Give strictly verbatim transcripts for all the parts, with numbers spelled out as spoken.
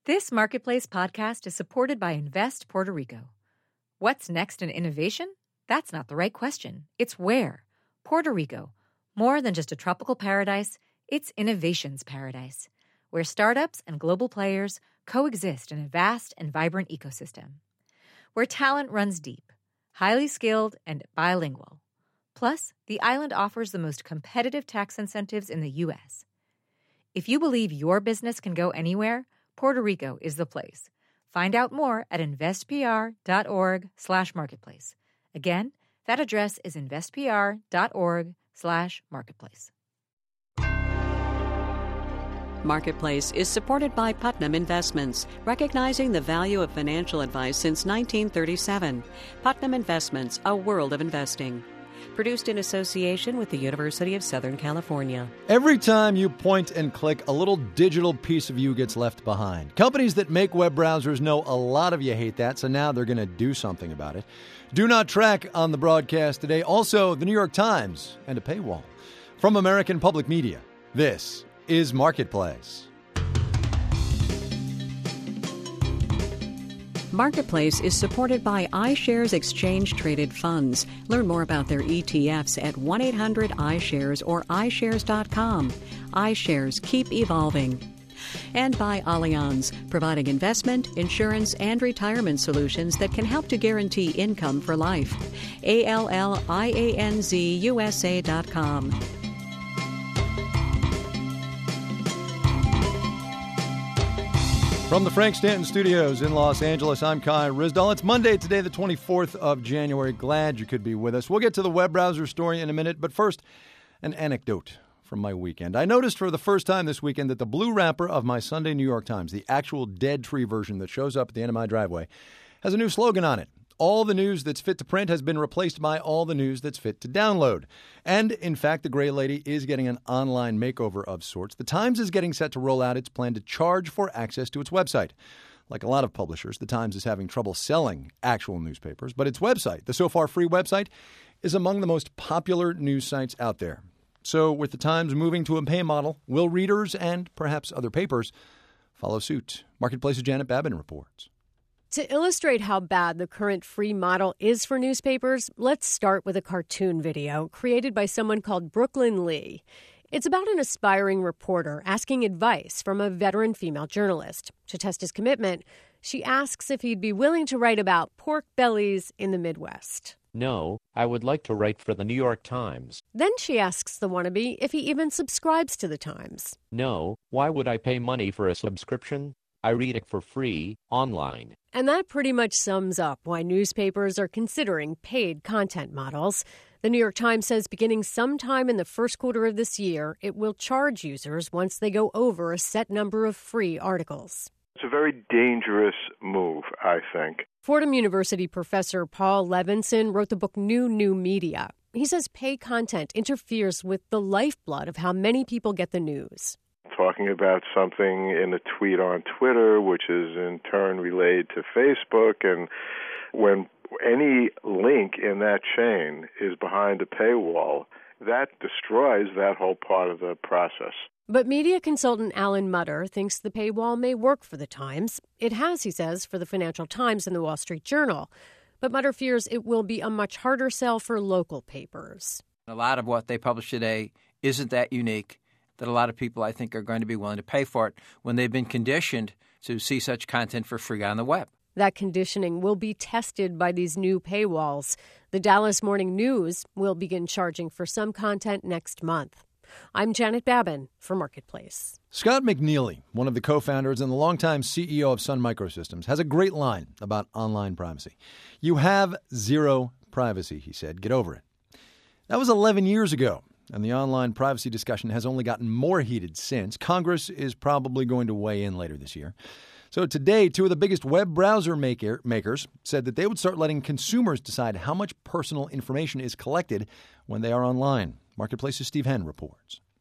This Marketplace podcast is supported by Invest Puerto Rico. What's next in innovation? That's not the right question. It's where. Puerto Rico. More than just a tropical paradise, it's innovation's paradise, where startups and global players coexist in a vast and vibrant ecosystem. Where talent runs deep, highly skilled, and bilingual. Plus, the island offers the most competitive tax incentives in the U S. If you believe your business can go anywhere, Puerto Rico is the place. Find out more at investpr.org slash marketplace. Again, that address is investpr.org slash marketplace. Marketplace is supported by Putnam Investments, recognizing the value of financial advice since nineteen thirty-seven. Putnam Investments, a world of investing. Produced in association with the University of Southern California. Every time you point and click, a little digital piece of you gets left behind. Companies that make web browsers know a lot of you hate that, so now they're going to do something about it. Do not track on the broadcast today. Also, the New York Times and a paywall. From American Public Media, this is Marketplace. Marketplace is supported by iShares Exchange Traded Funds. Learn more about their E T Fs at one eight hundred iShares or i shares dot com. iShares, keep evolving. And by Allianz, providing investment, insurance, and retirement solutions that can help to guarantee income for life. A L L I A N Z U S A dot com. From the Frank Stanton Studios in Los Angeles, I'm Kai Ryssdal. It's Monday today, the twenty-fourth of January. Glad you could be with us. We'll get to the web browser story in a minute, but first, an anecdote from my weekend. I noticed for the first time this weekend that the blue wrapper of my Sunday New York Times, the actual dead tree version that shows up at the end of my driveway, has a new slogan on it. All the news that's fit to print has been replaced by all the news that's fit to download. And, in fact, the Gray Lady is getting an online makeover of sorts. The Times is getting set to roll out its plan to charge for access to its website. Like a lot of publishers, the Times is having trouble selling actual newspapers, but its website, the so far free website, is among the most popular news sites out there. So, with the Times moving to a pay model, will readers and perhaps other papers follow suit? Marketplace's Janet Babin reports. To illustrate how bad the current free model is for newspapers, let's start with a cartoon video created by someone called Brooklyn Lee. It's about an aspiring reporter asking advice from a veteran female journalist. To test his commitment, she asks if he'd be willing to write about pork bellies in the Midwest. No, I would like to write for the New York Times. Then she asks the wannabe if he even subscribes to the Times. No, why would I pay money for a subscription? I read it for free online. And that pretty much sums up why newspapers are considering paid content models. The New York Times says beginning sometime in the first quarter of this year, it will charge users once they go over a set number of free articles. It's a very dangerous move, I think. Fordham University professor Paul Levinson wrote the book New New Media. He says pay content interferes with the lifeblood of how many people get the news. Talking about something in a tweet on Twitter, which is in turn relayed to Facebook, and when any link in that chain is behind a paywall, that destroys that whole part of the process. But media consultant Alan Mutter thinks the paywall may work for the Times. It has, he says, for the Financial Times and the Wall Street Journal. But Mutter fears it will be a much harder sell for local papers. A lot of what they publish today isn't that unique, that a lot of people, I think, are going to be willing to pay for it when they've been conditioned to see such content for free on the web. That conditioning will be tested by these new paywalls. The Dallas Morning News will begin charging for some content next month. I'm Janet Babin for Marketplace. Scott McNealy, one of the co-founders and the longtime C E O of Sun Microsystems, has a great line about online privacy. You have zero privacy, he said. Get over it. That was eleven years ago, and the online privacy discussion has only gotten more heated since. Congress is probably going to weigh in later this year. So today, two of the biggest web browser maker, makers said that they would start letting consumers decide how much personal information is collected when they are online. Marketplace's Steve Henn reports.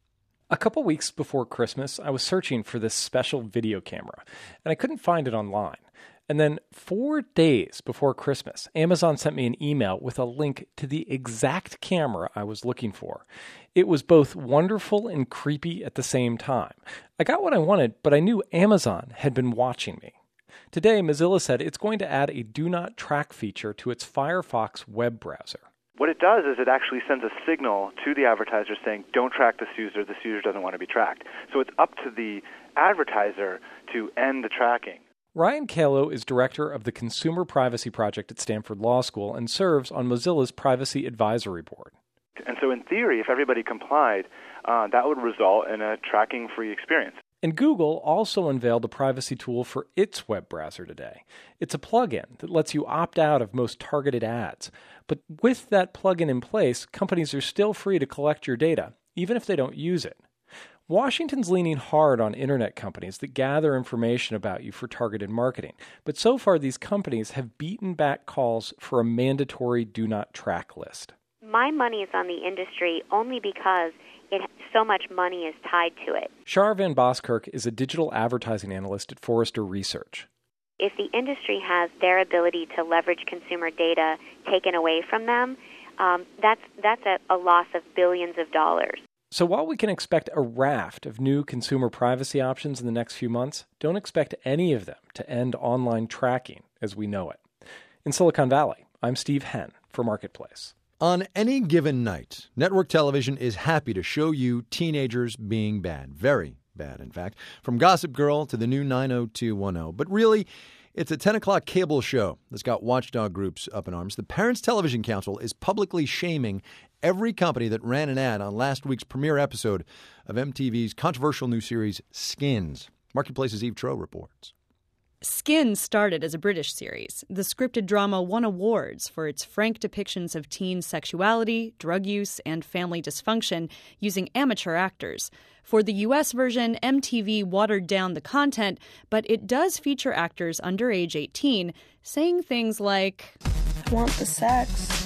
A couple weeks before Christmas, I was searching for this special video camera, and I couldn't find it online. And then four days before Christmas, Amazon sent me an email with a link to the exact camera I was looking for. It was both wonderful and creepy at the same time. I got what I wanted, but I knew Amazon had been watching me. Today, Mozilla said it's going to add a Do Not Track feature to its Firefox web browser. What it does is it actually sends a signal to the advertiser saying, don't track this user, this user doesn't want to be tracked. So it's up to the advertiser to end the tracking. Ryan Calo is director of the Consumer Privacy Project at Stanford Law School and serves on Mozilla's Privacy Advisory Board. And so in theory, if everybody complied, uh, that would result in a tracking-free experience. And Google also unveiled a privacy tool for its web browser today. It's a plugin that lets you opt out of most targeted ads. But with that plugin in place, companies are still free to collect your data, even if they don't use it. Washington's leaning hard on internet companies that gather information about you for targeted marketing. But so far, these companies have beaten back calls for a mandatory do not track list. My money is on the industry only because it, so much money is tied to it. Shar Van Boskirk is a digital advertising analyst at Forrester Research. If the industry has their ability to leverage consumer data taken away from them, um, that's that's a, a loss of billions of dollars. So while we can expect a raft of new consumer privacy options in the next few months, don't expect any of them to end online tracking as we know it. In Silicon Valley, I'm Steve Henn for Marketplace. On any given night, network television is happy to show you teenagers being bad. Very bad, in fact. From Gossip Girl to the new nine oh two one oh. But really, it's a ten o'clock cable show that's got watchdog groups up in arms. The Parents Television Council is publicly shaming every company that ran an ad on last week's premiere episode of M T V's controversial new series, Skins. Marketplace's Eve Troeh reports. Skins started as a British series. The scripted drama won awards for its frank depictions of teen sexuality, drug use, and family dysfunction using amateur actors. For the U S version, M T V watered down the content, but it does feature actors under age eighteen saying things like, I want the sex.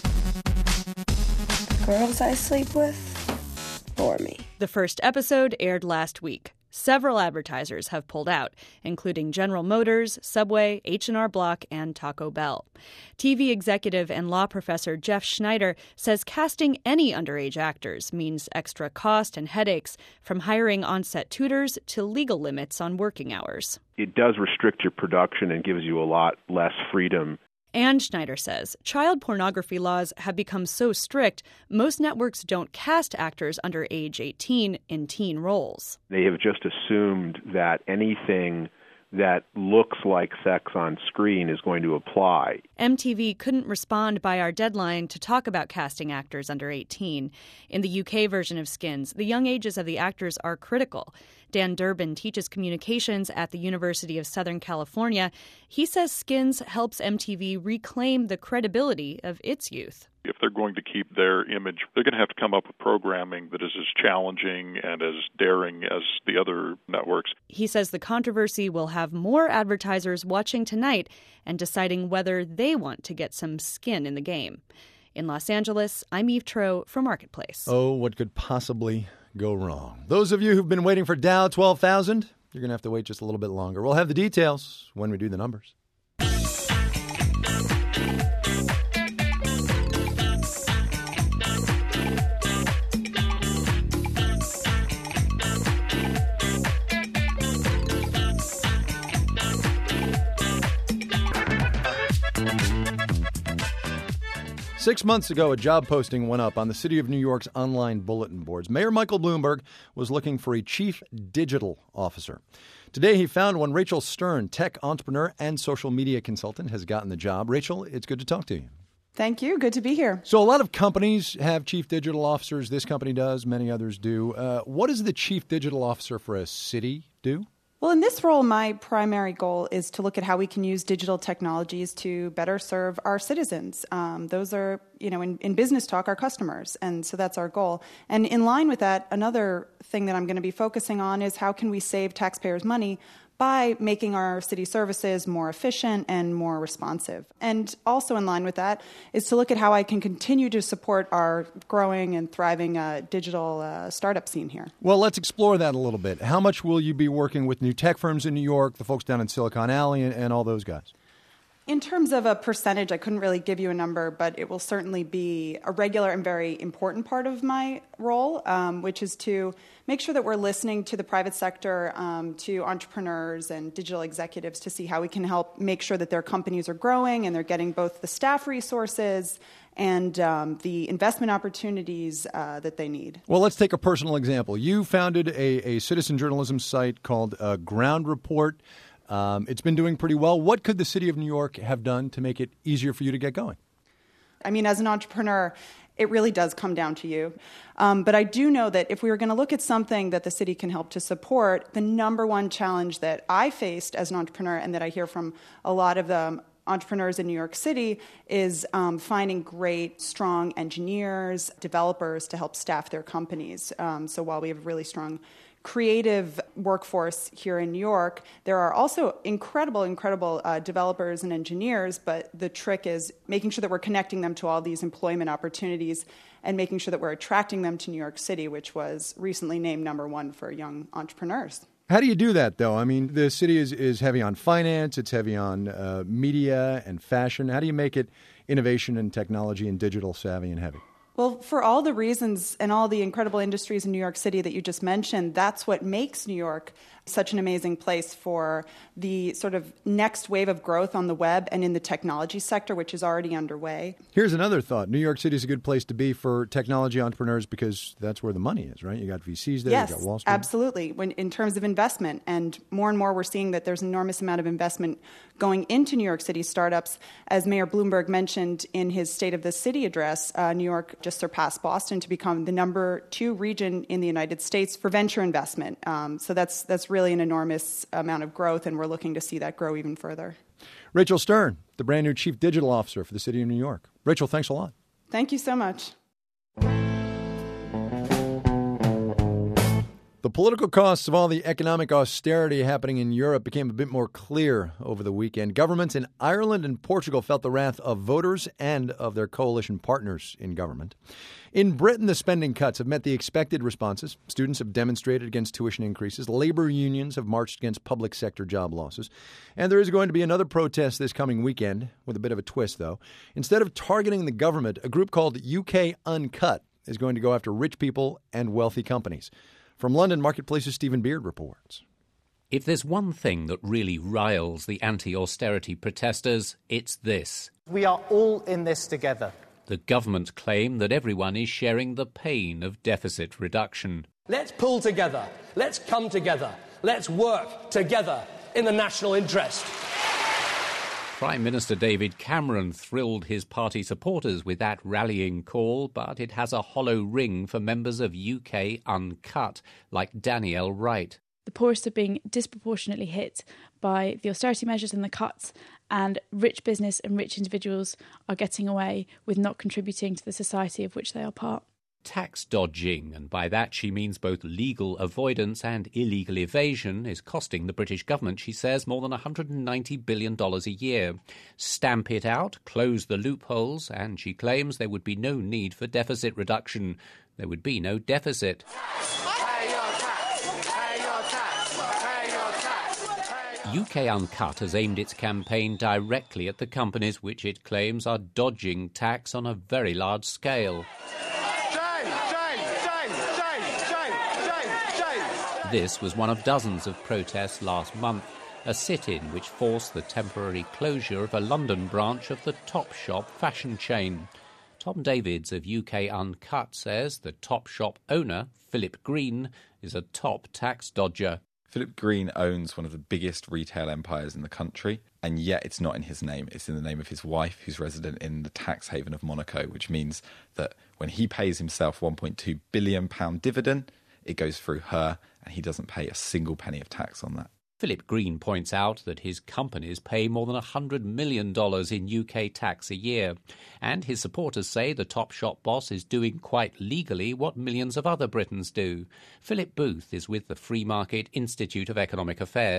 The girls I sleep with bore me. The first episode aired last week. Several advertisers have pulled out, including General Motors, Subway, H and R Block, and Taco Bell. T V executive and law professor Jeff Schneider says casting any underage actors means extra cost and headaches, from hiring on-set tutors to legal limits on working hours. It does restrict your production and gives you a lot less freedom. And Schneider says child pornography laws have become so strict, most networks don't cast actors under age eighteen in teen roles. They have just assumed that anything that looks like sex on screen is going to apply. M T V couldn't respond by our deadline to talk about casting actors under eighteen. In the U K version of Skins, the young ages of the actors are critical. Dan Durbin teaches communications at the University of Southern California. He says Skins helps M T V reclaim the credibility of its youth. If they're going to keep their image, they're going to have to come up with programming that is as challenging and as daring as the other networks. He says the controversy will have more advertisers watching tonight and deciding whether they want to get some skin in the game. In Los Angeles, I'm Eve Troeh for Marketplace. Oh, what could possibly go wrong? Those of you who've been waiting for Dow twelve thousand, you're going to have to wait just a little bit longer. We'll have the details when we do the numbers. Six months ago, a job posting went up on the City of New York's online bulletin boards. Mayor Michael Bloomberg was looking for a chief digital officer. Today, he found one. Rachel Stern, tech entrepreneur and social media consultant, has gotten the job. Rachel, it's good to talk to you. Thank you. Good to be here. So a lot of companies have chief digital officers. This company does. Many others do. Uh, what does the chief digital officer for a city do? Well, in this role, my primary goal is to look at how we can use digital technologies to better serve our citizens. Um, those are, you know, in, in business talk, our customers. And so that's our goal. And in line with that, another thing that I'm going to be focusing on is how can we save taxpayers money by making our city services more efficient and more responsive. And also in line with that is to look at how I can continue to support our growing and thriving uh, digital uh, startup scene here. Well, let's explore that a little bit. How much will you be working with new tech firms in New York, the folks down in Silicon Alley, and, and all those guys? In terms of a percentage, I couldn't really give you a number, but it will certainly be a regular and very important part of my role, um, which is to make sure that we're listening to the private sector, um, to entrepreneurs and digital executives to see how we can help make sure that their companies are growing and they're getting both the staff resources and um, the investment opportunities uh, that they need. Well, let's take a personal example. You founded a, a citizen journalism site called uh, Ground Report. Um, it's been doing pretty well. What could the city of New York have done to make it easier for you to get going? I mean, as an entrepreneur, it really does come down to you. Um, but I do know that if we were going to look at something that the city can help to support, the number one challenge that I faced as an entrepreneur and that I hear from a lot of the entrepreneurs in New York City is um, finding great, strong engineers, developers to help staff their companies. Um, so while we have a really strong creative workforce here in New York, there are also incredible, incredible uh, developers and engineers, but the trick is making sure that we're connecting them to all these employment opportunities and making sure that we're attracting them to New York City, which was recently named number one for young entrepreneurs. How do you do that, though? I mean, the city is, is heavy on finance, it's heavy on uh, media and fashion. How do you make it innovation and technology and digital savvy and heavy? Well, for all the reasons and all the incredible industries in New York City that you just mentioned, that's what makes New York such an amazing place for the sort of next wave of growth on the web and in the technology sector, which is already underway. Here's another thought. New York City is a good place to be for technology entrepreneurs because that's where the money is, right? You got V Cs there, yes, you got Wall Street. Absolutely. When, in terms of investment, and more and more we're seeing that there's an enormous amount of investment going into New York City startups. As Mayor Bloomberg mentioned in his State of the City address, uh, New York just surpassed Boston to become the number two region in the United States for venture investment. Um, so that's that's really an enormous amount of growth, and we're looking to see that grow even further. Rachel Stern, the brand new Chief Digital Officer for the City of New York. Rachel, thanks a lot. Thank you so much. The political costs of all the economic austerity happening in Europe became a bit more clear over the weekend. Governments in Ireland and Portugal felt the wrath of voters and of their coalition partners in government. In Britain, the spending cuts have met the expected responses. Students have demonstrated against tuition increases. Labor unions have marched against public sector job losses. And there is going to be another protest this coming weekend, with a bit of a twist, though. Instead of targeting the government, a group called U K Uncut is going to go after rich people and wealthy companies. From London, Marketplace's Stephen Beard reports. If there's one thing that really riles the anti-austerity protesters, it's this. We are all in this together. The government claim that everyone is sharing the pain of deficit reduction. Let's pull together. Let's come together. Let's work together in the national interest. Prime Minister David Cameron thrilled his party supporters with that rallying call, but it has a hollow ring for members of U K Uncut, like Danielle Wright. The poorest are being disproportionately hit by the austerity measures and the cuts, and rich business and rich individuals are getting away with not contributing to the society of which they are part. Tax dodging, and by that she means both legal avoidance and illegal evasion, is costing the British government, she says, more than one hundred ninety billion dollars a year. Stamp it out, close the loopholes, and she claims there would be no need for deficit reduction. There would be no deficit. Pay your tax, pay your tax, pay your tax. U K Uncut has aimed its campaign directly at the companies which it claims are dodging tax on a very large scale. This was one of dozens of protests last month, a sit-in which forced the temporary closure of a London branch of the Topshop fashion chain. Tom Davids of U K Uncut says the Topshop owner, Philip Green, is a top tax dodger. Philip Green owns one of the biggest retail empires in the country, and yet it's not in his name. It's in the name of his wife, who's resident in the tax haven of Monaco, which means that when he pays himself one point two billion pounds dividend, it goes through her, and he doesn't pay a single penny of tax on that. Philip Green points out that his companies pay more than one hundred million dollars in U K tax a year, and his supporters say the Topshop boss is doing quite legally what millions of other Britons do. Philip Booth is with the Free Market Institute of Economic Affairs.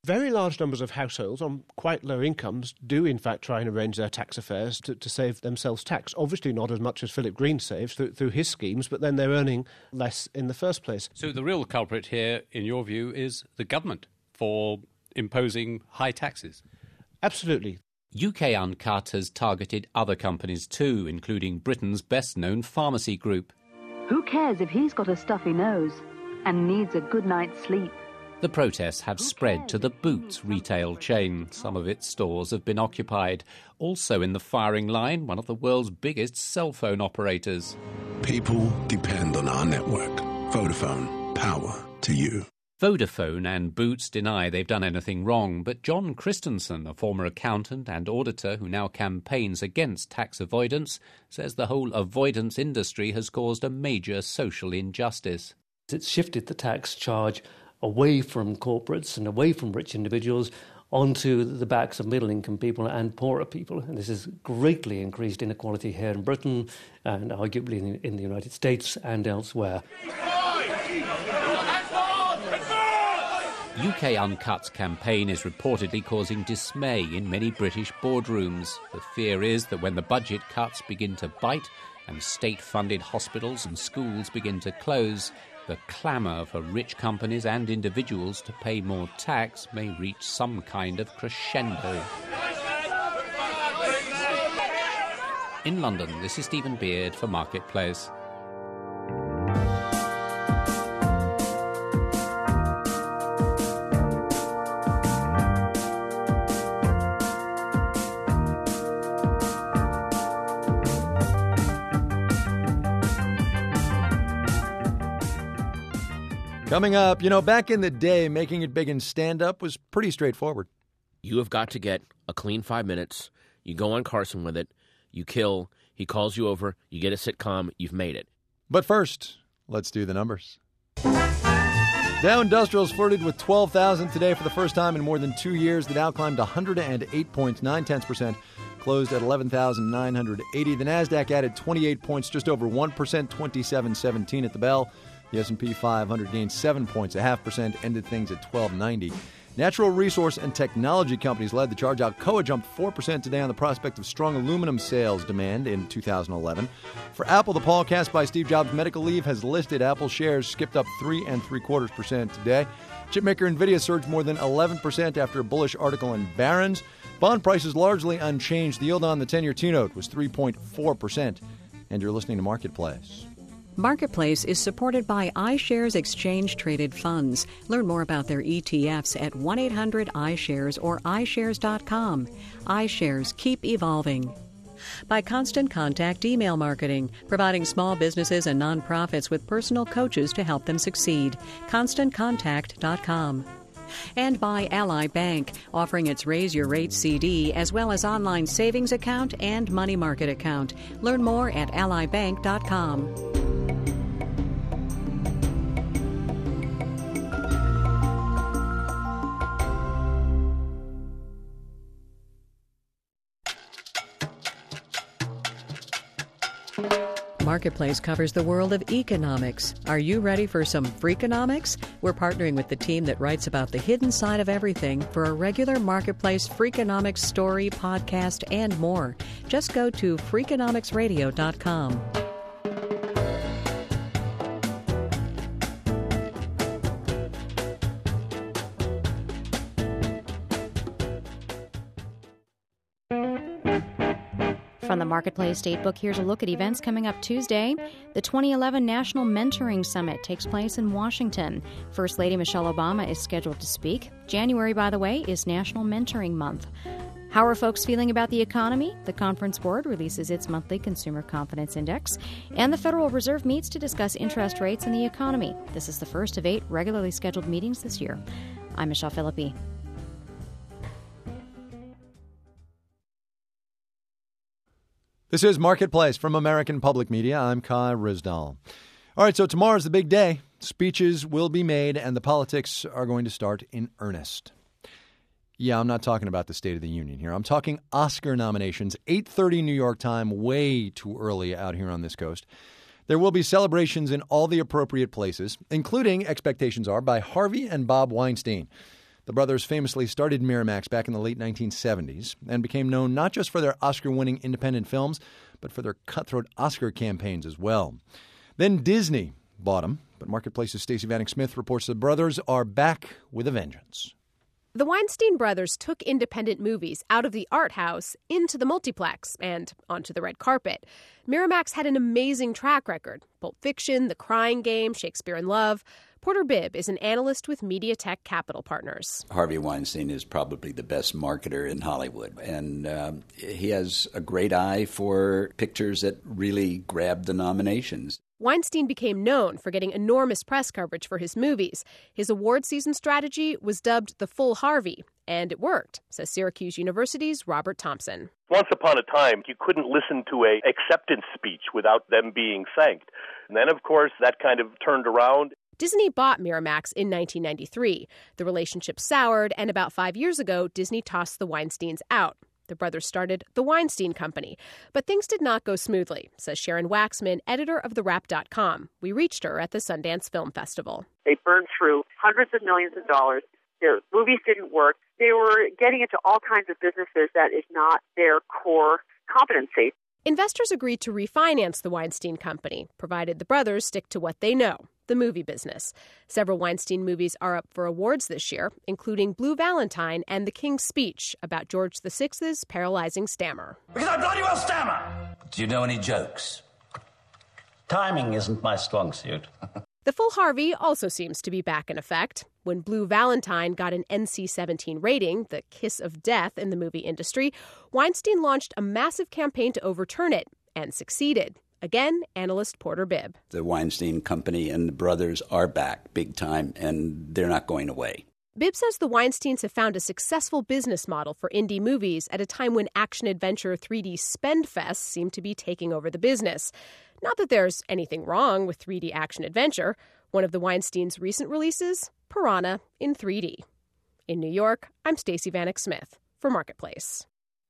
Very large numbers of households on quite low incomes do in fact try and arrange their tax affairs to, to save themselves tax. Obviously not as much as Philip Green saves through, through his schemes, but then they're earning less in the first place. So the real culprit here, in your view, is the government for imposing high taxes? Absolutely. U K Uncut has targeted other companies too, including Britain's best-known pharmacy group. Who cares if he's got a stuffy nose and needs a good night's sleep? The protests have spread to the Boots retail chain. Some of its stores have been occupied. Also in the firing line, one of the world's biggest cell phone operators. People depend on our network. Vodafone, power to you. Vodafone and Boots deny they've done anything wrong, but John Christensen, a former accountant and auditor who now campaigns against tax avoidance, says the whole avoidance industry has caused a major social injustice. It's shifted the tax charge away from corporates and away from rich individuals onto the backs of middle-income people and poorer people. And this has greatly increased inequality here in Britain and arguably in, in the United States and elsewhere. U K Uncut's campaign is reportedly causing dismay in many British boardrooms. The fear is that when the budget cuts begin to bite and state-funded hospitals and schools begin to close, the clamour for rich companies and individuals to pay more tax may reach some kind of crescendo. In London, this is Stephen Beard for Marketplace. Coming up, you know, back in the day, making it big in stand-up was pretty straightforward. You have got to get a clean five minutes. You go on Carson with it. You kill. He calls you over. You get a sitcom. You've made it. But first, let's do the numbers. Dow Industrials flirted with twelve thousand today for the first time in more than two years. The Dow climbed one hundred eight point nine percent, closed at eleven thousand nine hundred eighty. The Nasdaq added twenty-eight points, just over one percent, twenty-seven seventeen at the bell. The S and P five hundred gained seven points, a half percent, ended things at twelve ninety. Natural resource and technology companies led the charge. Alcoa jumped four percent today on the prospect of strong aluminum sales demand in two thousand eleven. For Apple, the podcast by Steve Jobs' medical leave has lifted. Apple shares skipped up three and three quarters percent today. Chipmaker Nvidia surged more than eleven percent after a bullish article in Barron's. Bond prices largely unchanged. The yield on the ten-year T-note was three point four percent. And you're listening to Marketplace. Marketplace is supported by iShares Exchange Traded Funds. Learn more about their E T Fs at one eight hundred I shares or i shares dot com. iShares, keep evolving. By Constant Contact Email Marketing, providing small businesses and nonprofits with personal coaches to help them succeed. constant contact dot com. And by Ally Bank, offering its Raise Your Rate C D as well as online savings account and money market account. Learn more at ally bank dot com. Marketplace covers the world of economics. Are you ready for some Freakonomics? We're partnering with the team that writes about the hidden side of everything for a regular Marketplace Freakonomics story, podcast, and more. Just go to freakonomics radio dot com. From the Marketplace Datebook, here's a look at events coming up Tuesday. The twenty eleven National Mentoring Summit takes place in Washington. First Lady Michelle Obama is scheduled to speak. January, by the way, is National Mentoring Month. How are folks feeling about the economy? The Conference Board releases its monthly Consumer Confidence Index, and the Federal Reserve meets to discuss interest rates and the economy. This is the first of eight regularly scheduled meetings this year. I'm Michelle Philippi. This is Marketplace from American Public Media. I'm Kai Ryssdal. All right, so tomorrow's the big day. Speeches will be made, and the politics are going to start in earnest. Yeah, I'm not talking about the State of the Union here. I'm talking Oscar nominations. eight thirty New York time, way too early out here on this coast. There will be celebrations in all the appropriate places, including, expectations are, by Harvey and Bob Weinstein. The brothers famously started Miramax back in the late nineteen seventies and became known not just for their Oscar-winning independent films, but for their cutthroat Oscar campaigns as well. Then Disney bought them, but Marketplace's Stacey Vanek Smith reports the brothers are back with a vengeance. The Weinstein brothers took independent movies out of the art house into the multiplex and onto the red carpet. Miramax had an amazing track record. Pulp Fiction, The Crying Game, Shakespeare in Love. Porter Bibb is an analyst with MediaTek Capital Partners. Harvey Weinstein is probably the best marketer in Hollywood, and uh, he has a great eye for pictures that really grab the nominations. Weinstein became known for getting enormous press coverage for his movies. His award season strategy was dubbed the Full Harvey, and it worked, says Syracuse University's Robert Thompson. Once upon a time, you couldn't listen to a acceptance speech without them being thanked. And then, of course, that kind of turned around. Disney bought Miramax in nineteen ninety-three. The relationship soured, and about five years ago, Disney tossed the Weinsteins out. The brothers started the Weinstein Company. But things did not go smoothly, says Sharon Waxman, editor of the wrap dot com. We reached her at the Sundance Film Festival. They burned through hundreds of millions of dollars. Their movies didn't work. They were getting into all kinds of businesses that is not their core competency. Investors agreed to refinance the Weinstein Company, provided the brothers stick to what they know, the movie business. Several Weinstein movies are up for awards this year, including Blue Valentine and The King's Speech, about George the Sixth's paralyzing stammer. Because I bloody well stammer! Do you know any jokes? Timing isn't my strong suit. The Full Harvey also seems to be back in effect. When Blue Valentine got an N C seventeen rating, the kiss of death in the movie industry, Weinstein launched a massive campaign to overturn it, and succeeded. Again, analyst Porter Bibb. The Weinstein Company and the brothers are back big time, and they're not going away. Bibb says the Weinsteins have found a successful business model for indie movies at a time when action-adventure three D spend fests seem to be taking over the business. Not that there's anything wrong with three D action-adventure. One of the Weinsteins' recent releases, Piranha in three D. In New York, I'm Stacey Vanek Smith for Marketplace.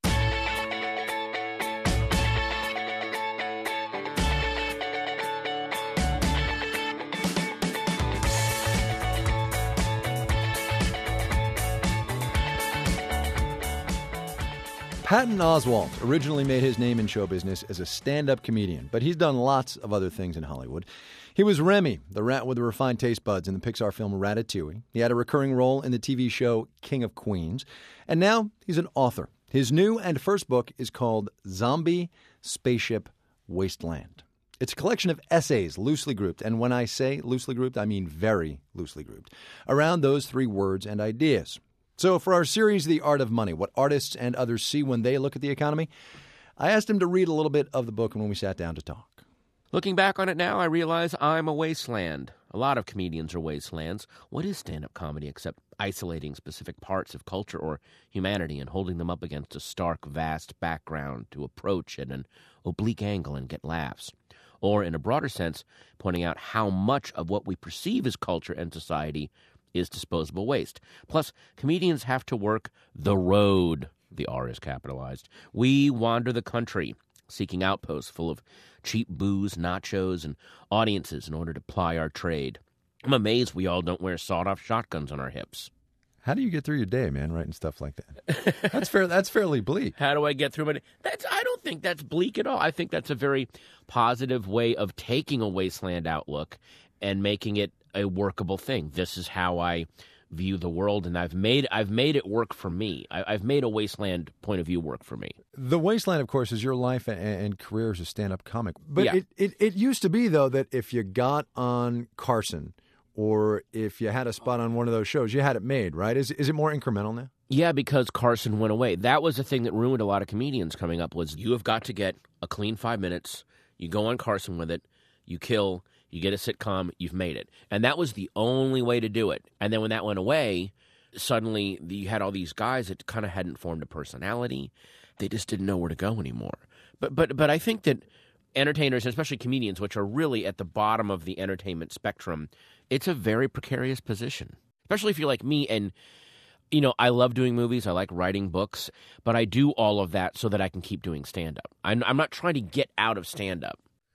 Patton Oswalt originally made his name in show business as a stand-up comedian, but he's done lots of other things in Hollywood. He was Remy, the rat with the refined taste buds in the Pixar film Ratatouille. He had a recurring role in the T V show King of Queens. And now he's an author. His new and first book is called Zombie Spaceship Wasteland. It's a collection of essays loosely grouped, and when I say loosely grouped, I mean very loosely grouped, around those three words and ideas. So for our series, The Art of Money, what artists and others see when they look at the economy, I asked him to read a little bit of the book when we sat down to talk. Looking back on it now, I realize I'm a wasteland. A lot of comedians are wastelands. What is stand-up comedy except isolating specific parts of culture or humanity and holding them up against a stark, vast background to approach at an oblique angle and get laughs? Or, in a broader sense, pointing out how much of what we perceive as culture and society is disposable waste. Plus, comedians have to work the road. The R is capitalized. We wander the country, seeking outposts full of cheap booze, nachos, and audiences in order to ply our trade. I'm amazed we all don't wear sawed-off shotguns on our hips. How do you get through your day, man, writing stuff like that? That's fair. That's fairly bleak. How do I get through my day? That's, I don't think that's bleak at all. I think that's a very positive way of taking a wasteland outlook and making it a workable thing. This is how I view the world, and I've made I've made it work for me. I, I've made a wasteland point of view work for me. The wasteland, of course, is your life and, and career as a stand-up comic. But Yeah. it, it, it used to be, though, that if you got on Carson or if you had a spot on one of those shows, you had it made, right? Is is it more incremental now? Yeah, because Carson went away. That was the thing that ruined a lot of comedians coming up was you have got to get a clean five minutes. You go on Carson with it. You kill. You get a sitcom, you've made it. And that was the only way to do it. And then when that went away, suddenly you had all these guys that kind of hadn't formed a personality. They just didn't know where to go anymore. But but but I think that entertainers, especially comedians, which are really at the bottom of the entertainment spectrum, it's a very precarious position. Especially if you're like me and, you know, I love doing movies. I like writing books. But I do all of that so that I can keep doing stand-up. I'm, I'm not trying to get out of stand-up.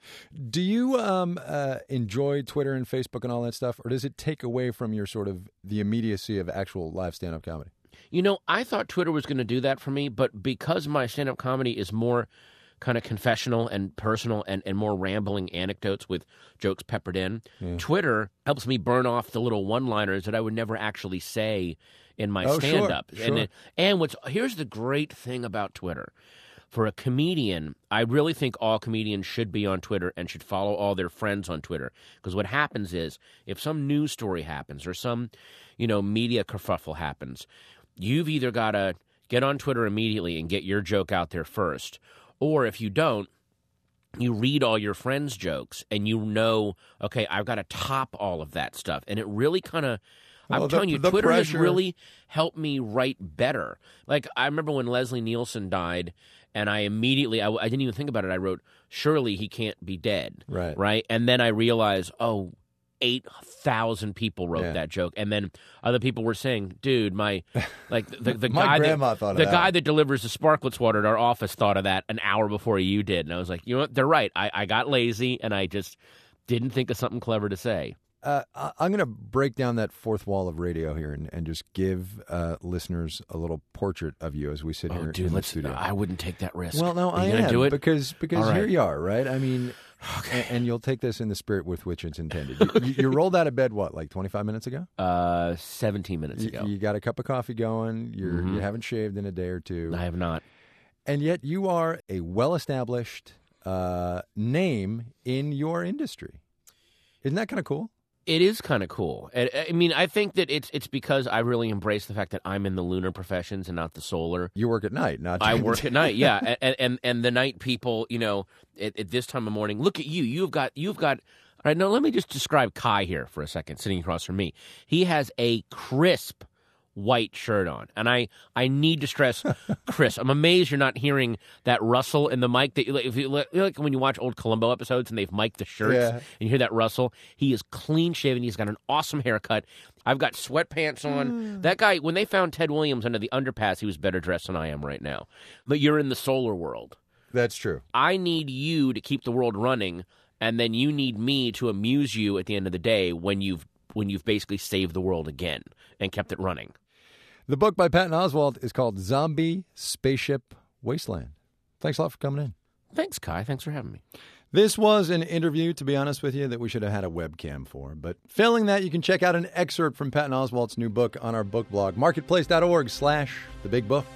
Do you um, uh, enjoy Twitter and Facebook and all that stuff, or does it take away from your sort of the immediacy of actual live stand-up comedy? You know, I thought Twitter was going to do that for me, but because my stand-up comedy is more kind of confessional and personal and, and more rambling anecdotes with jokes peppered in, yeah. Twitter helps me burn off the little one-liners that I would never actually say in my oh, stand-up. Sure, and sure. and what's here's the great thing about Twitter. For a comedian, I really think all comedians should be on Twitter and should follow all their friends on Twitter. Because what happens is, if some news story happens or some, you know, media kerfuffle happens, you've either got to get on Twitter immediately and get your joke out there first, or if you don't, you read all your friends' jokes and you know, okay, I've got to top all of that stuff. And it really kind of, I'm well, telling the, you, the Twitter pressure. has really helped me write better. Like, I remember when Leslie Nielsen died, and I immediately, I, I didn't even think about it. I wrote, surely he can't be dead. Right. Right? And then I realized, oh, eight thousand people wrote Yeah. that joke. And then other people were saying, dude, my, like, the, the My guy grandma that, thought of the that. guy that delivers the Sparklets water at our office thought of that an hour before you did. And I was like, you know what? They're right. I, I got lazy, and I just didn't think of something clever to say. Uh, I- I'm going to break down that fourth wall of radio here and, and just give uh, listeners a little portrait of you as we sit Oh, here dude, in the let's, studio. I wouldn't take that risk. Well, no, Are I you gonna am do it? because because All right. here you are, right? I mean, okay. and, and you'll take this in the spirit with which it's intended. You, you, you rolled out of bed what, like twenty-five minutes ago? Uh, seventeen minutes You, ago. you got a cup of coffee going. You're Mhm. you haven't shaved in a day or two. I have not. And yet you are a well-established uh, name in your industry. Isn't that kind of cool? It is kind of cool. I, I mean, I think that it's it's because I really embrace the fact that I'm in the lunar professions and not the solar. You work at night, not I during the work day. at night, yeah, and, and and the night people, you know, at, at this time of morning, look at you. You've got you've got. All right, now let me just describe Kai here for a second, sitting across from me. He has a crisp white shirt on, and I I need to stress crisp. I'm amazed you're not hearing that rustle in the mic. That if you like, when you watch old Columbo episodes and they've mic'd the shirts, Yeah. and you hear that rustle. He is clean shaven. He's got an awesome haircut. I've got sweatpants on. Mm. That guy, when they found Ted Williams under the underpass, he was better dressed than I am right now. But you're in the solar world. That's true. I need you to keep the world running, and then you need me to amuse you at the end of the day when you've when you've basically saved the world again and kept it running. The book by Patton Oswalt is called Zombie Spaceship Wasteland. Thanks a lot for coming in. Thanks, Kai. Thanks for having me. This was an interview, to be honest with you, that we should have had a webcam for. But failing that, you can check out an excerpt from Patton Oswalt's new book on our book blog, marketplace.org slash the big book.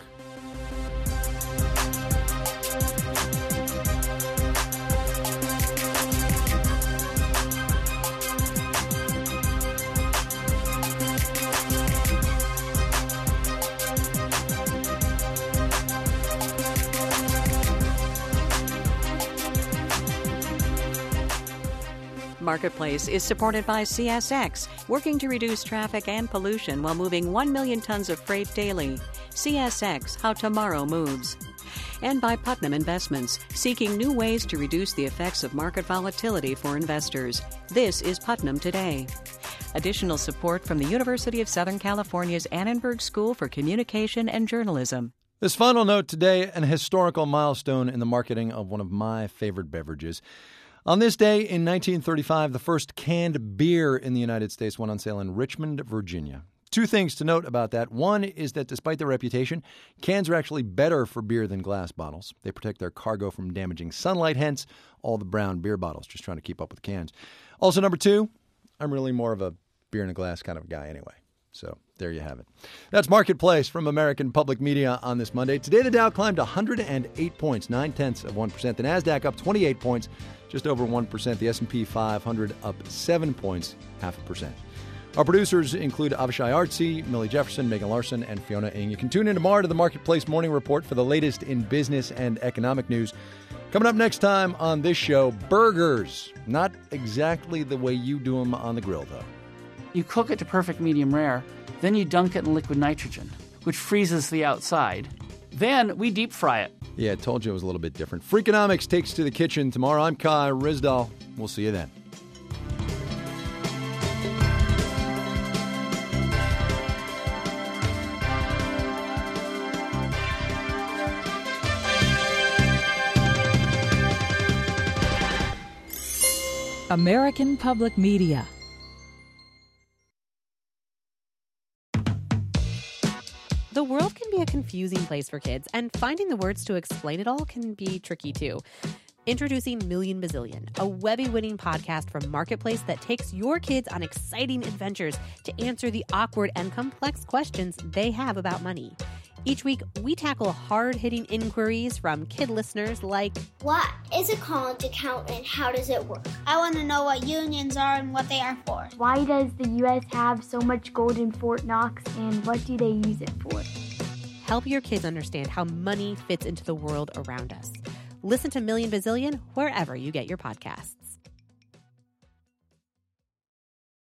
Marketplace is supported by C S X, working to reduce traffic and pollution while moving one million tons of freight daily. C S X, how tomorrow moves. And by Putnam Investments, seeking new ways to reduce the effects of market volatility for investors. This is Putnam Today. Additional support from the University of Southern California's Annenberg School for Communication and Journalism. This final note today, an historical milestone in the marketing of one of my favorite beverages. On this day in nineteen thirty-five, the first canned beer in the United States went on sale in Richmond, Virginia. Two things to note about that. One is that despite their reputation, cans are actually better for beer than glass bottles. They protect their cargo from damaging sunlight, hence all the brown beer bottles, just trying to keep up with cans. Also, number two, I'm really more of a beer in a glass kind of guy anyway. So there you have it. That's Marketplace from American Public Media on this Monday. Today, the Dow climbed one hundred eight points, nine-tenths of one percent. The NASDAQ up twenty-eight points, just over one percent. The S and P five hundred up seven points, half a percent. Our producers include Avishai Artsy, Millie Jefferson, Megan Larson, and Fiona Ng. You can tune in tomorrow to the Marketplace Morning Report for the latest in business and economic news. Coming up next time on this show, burgers. Not exactly the way you do them on the grill, though. You cook it to perfect medium rare, then you dunk it in liquid nitrogen, which freezes the outside. Then we deep fry it. Yeah, I told you it was a little bit different. Freakonomics takes to the kitchen tomorrow. I'm Kai Ryssdal. We'll see you then. American Public Media. The world can be a confusing place for kids, and finding the words to explain it all can be tricky too. Introducing Million Bazillion, a Webby-winning podcast from Marketplace that takes your kids on exciting adventures to answer the awkward and complex questions they have about money. Each week, we tackle hard-hitting inquiries from kid listeners like, what is a college account and how does it work? I want to know what unions are and what they are for. Why does the U S have so much gold in Fort Knox and what do they use it for? Help your kids understand how money fits into the world around us. Listen to Million Bazillion wherever you get your podcasts.